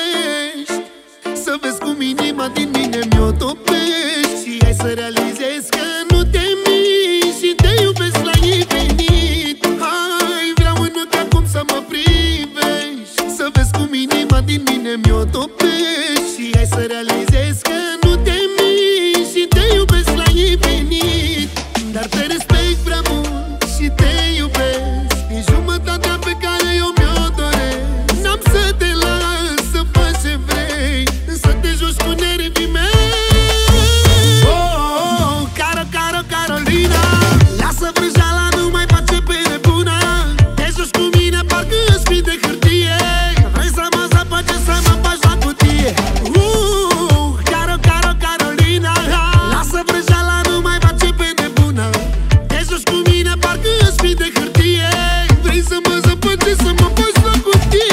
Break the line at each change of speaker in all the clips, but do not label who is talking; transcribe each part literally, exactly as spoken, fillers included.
iubești, să vezi cum inima din mine mi-o topești. Și hai să realizezi că nu te miști și te iubesc la infinit. Hai, vreau în ochi acum să mă privești, să vezi cum inima din mine mi-o topești. Și hai să realizezi că nu te miști și te iubesc la infinit. Dar te respect prea mult și te iubesc, e jumătatea pe care eu mi-o doresc. N-am să te las să faci ce vrei, să te joci cu nervii mei. Oh, oh, oh, Caro, Caro, Carolina, lasă vrăjeala, nu mai face pe nebuna. Te joci cu mine, parcă îți fii de hârtie. Vrei să mă zăpăci, să mă bagi la cutie. uh, Caro, Caro, Carolina, lasă vrăjeala, nu mai face pe nebuna. Te joci cu mine, parcă îți fii de hârtie. Vrei să mă zăpăci, să mă bagi la cutie.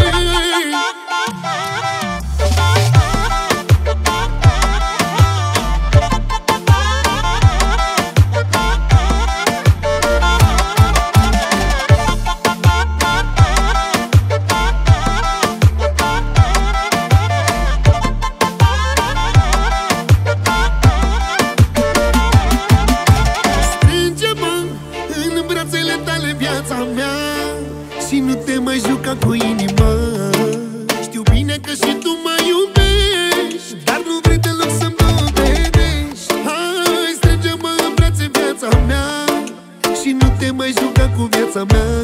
Viața mea, și nu te mai juca cu inima. Știu bine că și tu mă iubești, dar nu vrei deloc să-mi dovedești. Hai, strânge-mă în brațe, viața mea, și nu te mai juca cu viața mea.